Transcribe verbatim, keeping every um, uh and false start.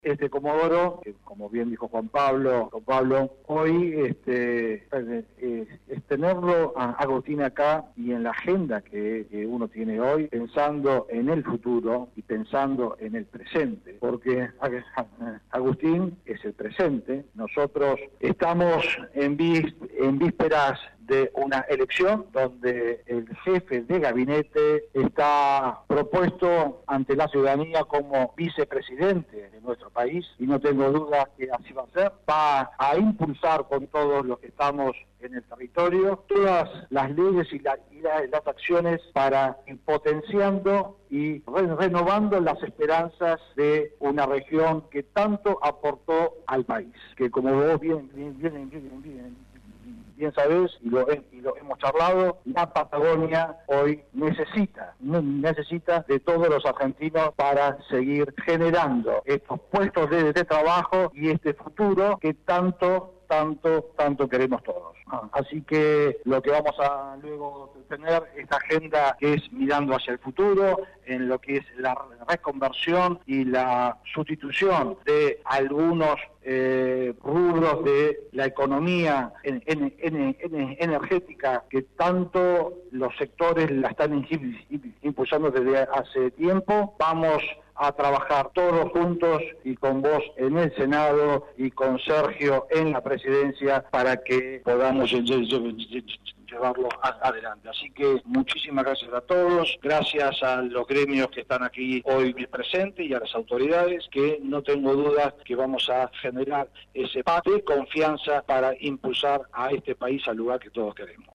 Este Comodoro, que como bien dijo Juan Pablo, Juan Pablo, hoy este, es, es tenerlo a Agustín acá y en la agenda que, que uno tiene hoy, pensando en el futuro y pensando en el presente, porque Agustín es el presente. Nosotros estamos en, vis, en vísperas de una elección donde el jefe de gabinete está propuesto ante la ciudadanía como vicepresidente de nuestro país, y no tengo duda que así va a ser. Va a impulsar con todos los que estamos en el territorio todas las leyes y, la, y la, las acciones para ir potenciando y re, renovando las esperanzas de una región que tanto aportó al país, que como vos bien, bien, bien, bien, bien bien sabés, y lo, y lo hemos charlado, la Patagonia hoy necesita, necesita de todos los argentinos para seguir generando estos puestos de, de trabajo y este futuro que tanto, tanto, tanto queremos todos. Así que lo que vamos a luego tener, esta agenda que es mirando hacia el futuro, en lo que es la reconversión y la sustitución de algunos eh, rubros de la economía en, en, en, en, energética que tanto los sectores la están impulsando desde hace tiempo. Vamos a trabajar todos juntos y con vos en el Senado y con Sergio en la presidencia para que podamos llevarlo adelante. Así que muchísimas gracias a todos, gracias a los gremios que están aquí hoy presentes y a las autoridades, que no tengo dudas que vamos a generar ese pacto de confianza para impulsar a este país al lugar que todos queremos.